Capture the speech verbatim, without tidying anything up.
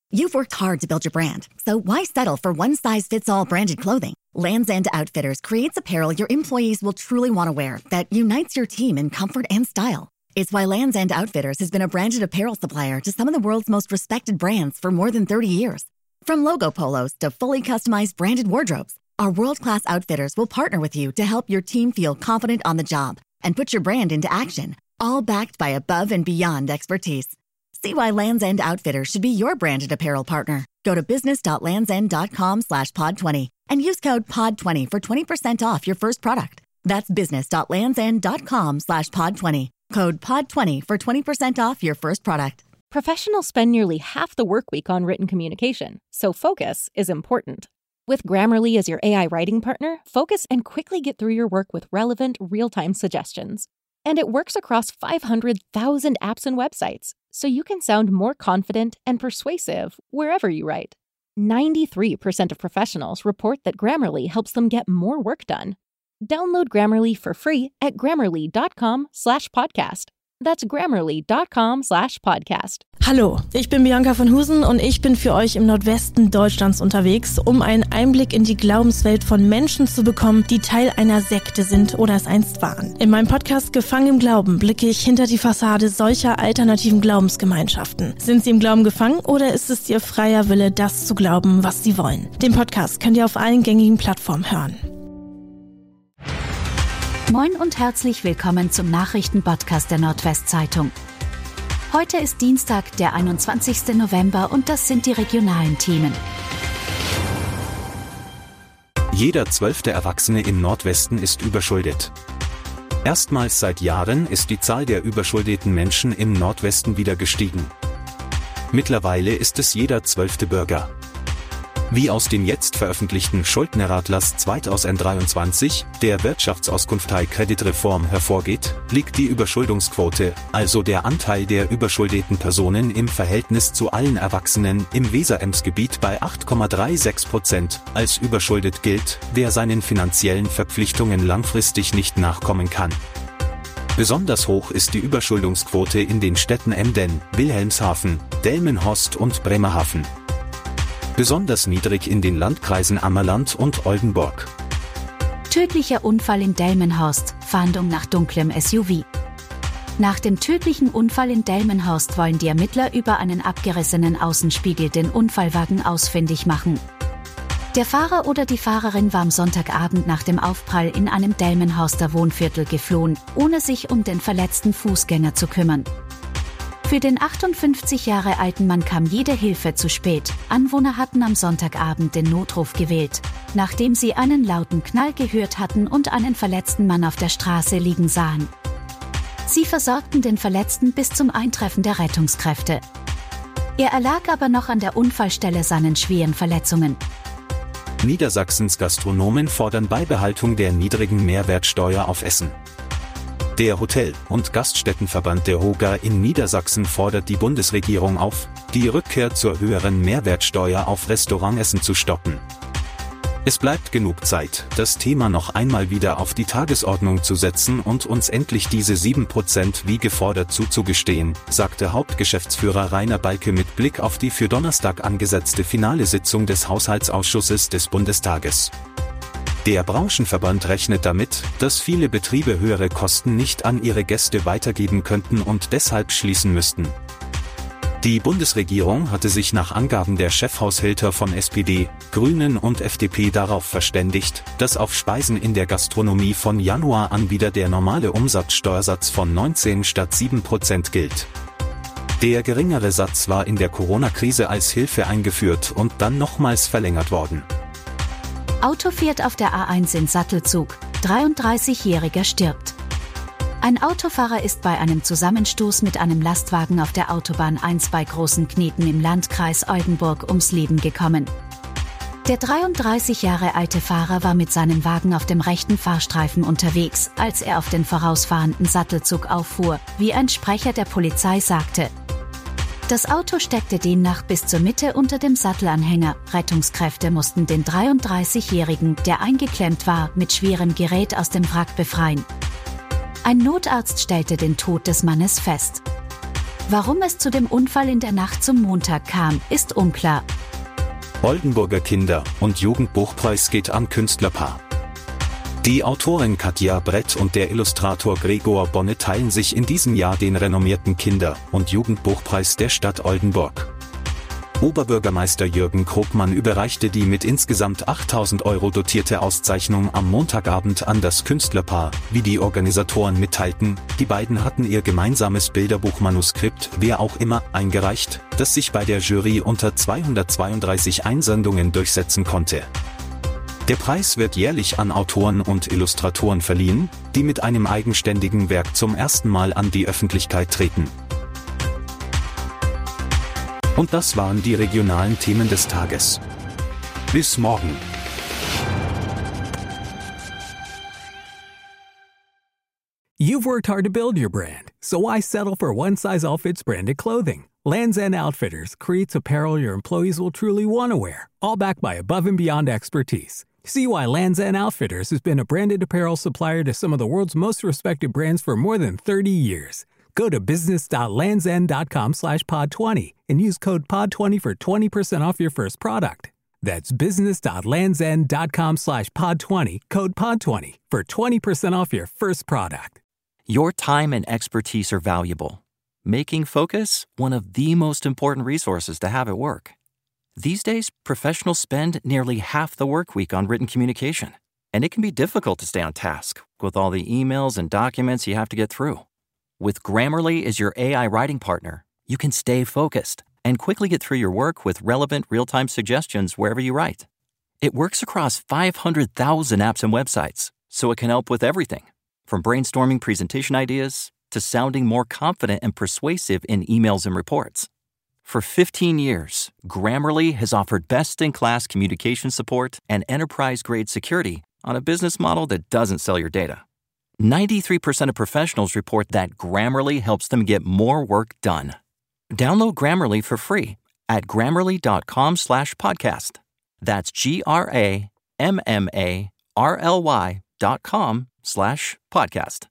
You've worked hard to build your brand, so why settle for one-size-fits-all branded clothing? Lands' End Outfitters creates apparel your employees will truly want to wear that unites your team in comfort and style. It's why Lands' End Outfitters has been a branded apparel supplier to some of the world's most respected brands for more than thirty years. From logo polos to fully customized branded wardrobes, our world-class outfitters will partner with you to help your team feel confident on the job and put your brand into action, all backed by above and beyond expertise. See why Lands' End Outfitters should be your branded apparel partner. Go to business.landsend.com slash pod 20 and use code pod twenty for twenty percent off your first product. That's business.landsend.com slash pod 20. Code pod twenty for twenty percent off your first product. Professionals spend nearly half the work week on written communication, so focus is important. With Grammarly as your A I writing partner, focus and quickly get through your work with relevant, real-time suggestions. And it works across five hundred thousand apps and websites, so you can sound more confident and persuasive wherever you write. ninety-three percent of professionals report that Grammarly helps them get more work done. Download Grammarly for free at grammarly.com slash podcast. That's grammarly.com slash podcast. Hallo, ich bin Bianca von Husen und ich bin für euch im Nordwesten Deutschlands unterwegs, um einen Einblick in die Glaubenswelt von Menschen zu bekommen, die Teil einer Sekte sind oder es einst waren. In meinem Podcast Gefangen im Glauben blicke ich hinter die Fassade solcher alternativen Glaubensgemeinschaften. Sind sie im Glauben gefangen oder ist es ihr freier Wille, das zu glauben, was sie wollen? Den Podcast könnt ihr auf allen gängigen Plattformen hören. Moin und herzlich willkommen zum Nachrichtenpodcast der Nordwestzeitung. Heute ist Dienstag, der einundzwanzigsten November und das sind die regionalen Themen. Jeder zwölfte Erwachsene im Nordwesten ist überschuldet. Erstmals seit Jahren ist die Zahl der überschuldeten Menschen im Nordwesten wieder gestiegen. Mittlerweile ist es jeder zwölfte Bürger. Wie aus dem jetzt veröffentlichten Schuldneratlas zweitausenddreiundzwanzig, der Wirtschaftsauskunftei Kreditreform hervorgeht, liegt die Überschuldungsquote, also der Anteil der überschuldeten Personen im Verhältnis zu allen Erwachsenen im Weser-Ems-Gebiet bei acht Komma sechsunddreißig Prozent. Als überschuldet gilt, wer seinen finanziellen Verpflichtungen langfristig nicht nachkommen kann. Besonders hoch ist die Überschuldungsquote in den Städten Emden, Wilhelmshaven, Delmenhorst und Bremerhaven. Besonders niedrig in den Landkreisen Ammerland und Oldenburg. Tödlicher Unfall in Delmenhorst, Fahndung nach dunklem S U V. Nach dem tödlichen Unfall in Delmenhorst wollen die Ermittler über einen abgerissenen Außenspiegel den Unfallwagen ausfindig machen. Der Fahrer oder die Fahrerin war am Sonntagabend nach dem Aufprall in einem Delmenhorster Wohnviertel geflohen, ohne sich um den verletzten Fußgänger zu kümmern. Für den achtundfünfzig Jahre alten Mann kam jede Hilfe zu spät. Anwohner hatten am Sonntagabend den Notruf gewählt, nachdem sie einen lauten Knall gehört hatten und einen verletzten Mann auf der Straße liegen sahen. Sie versorgten den Verletzten bis zum Eintreffen der Rettungskräfte. Er erlag aber noch an der Unfallstelle seinen schweren Verletzungen. Niedersachsens Gastronomen fordern Beibehaltung der niedrigen Mehrwertsteuer auf Essen. Der Hotel- und Gaststättenverband der HOGA in Niedersachsen fordert die Bundesregierung auf, die Rückkehr zur höheren Mehrwertsteuer auf Restaurantessen zu stoppen. Es bleibt genug Zeit, das Thema noch einmal wieder auf die Tagesordnung zu setzen und uns endlich diese sieben Prozent wie gefordert zuzugestehen, sagte Hauptgeschäftsführer Rainer Balke mit Blick auf die für Donnerstag angesetzte finale Sitzung des Haushaltsausschusses des Bundestages. Der Branchenverband rechnet damit, dass viele Betriebe höhere Kosten nicht an ihre Gäste weitergeben könnten und deshalb schließen müssten. Die Bundesregierung hatte sich nach Angaben der Chefhaushälter von S P D, Grünen und F D P darauf verständigt, dass auf Speisen in der Gastronomie von Januar an wieder der normale Umsatzsteuersatz von neunzehn statt sieben Prozent gilt. Der geringere Satz war in der Corona-Krise als Hilfe eingeführt und dann nochmals verlängert worden. Auto fährt auf der A eins in Sattelzug, dreiunddreißigjähriger stirbt. Ein Autofahrer ist bei einem Zusammenstoß mit einem Lastwagen auf der Autobahn eins bei Großenkneten im Landkreis Oldenburg ums Leben gekommen. Der dreiunddreißig Jahre alte Fahrer war mit seinem Wagen auf dem rechten Fahrstreifen unterwegs, als er auf den vorausfahrenden Sattelzug auffuhr, wie ein Sprecher der Polizei sagte. Das Auto steckte demnach bis zur Mitte unter dem Sattelanhänger. Rettungskräfte mussten den dreiunddreißigjährigen, der eingeklemmt war, mit schwerem Gerät aus dem Wrack befreien. Ein Notarzt stellte den Tod des Mannes fest. Warum es zu dem Unfall in der Nacht zum Montag kam, ist unklar. Oldenburger Kinder- und Jugendbuchpreis geht an Künstlerpaar. Die Autorin Katja Brett und der Illustrator Gregor Bonne teilen sich in diesem Jahr den renommierten Kinder- und Jugendbuchpreis der Stadt Oldenburg. Oberbürgermeister Jürgen Krogmann überreichte die mit insgesamt achttausend Euro dotierte Auszeichnung am Montagabend an das Künstlerpaar, wie die Organisatoren mitteilten. Die beiden hatten ihr gemeinsames Bilderbuchmanuskript, wer auch immer, eingereicht, das sich bei der Jury unter zweihundertzweiunddreißig Einsendungen durchsetzen konnte. Der Preis wird jährlich an Autoren und Illustratoren verliehen, die mit einem eigenständigen Werk zum ersten Mal an die Öffentlichkeit treten. Und das waren die regionalen Themen des Tages. Bis morgen. You've worked hard to build your brand, so why settle for one-size-all-fits branded clothing? Lands' End Outfitters creates apparel your employees will truly want to wear, all backed by above-and-beyond expertise. See why Lands' End Outfitters has been a branded apparel supplier to some of the world's most respected brands for more than thirty years. Go to business.landsend.com slash pod 20 and use code pod twenty for twenty percent off your first product. That's business.landsend.com slash pod 20, code pod twenty for twenty percent off your first product. Your time and expertise are valuable, making Focus one of the most important resources to have at work. These days, professionals spend nearly half the work week on written communication, and it can be difficult to stay on task with all the emails and documents you have to get through. With Grammarly as your A I writing partner, you can stay focused and quickly get through your work with relevant real-time suggestions wherever you write. It works across five hundred thousand apps and websites, so it can help with everything, from brainstorming presentation ideas to sounding more confident and persuasive in emails and reports. For fifteen years, Grammarly has offered best-in-class communication support and enterprise-grade security on a business model that doesn't sell your data. ninety-three percent of professionals report that Grammarly helps them get more work done. Download Grammarly for free at grammarly.com slash podcast. That's G-R-A-M-M-A-R-L-Y dot com slash podcast.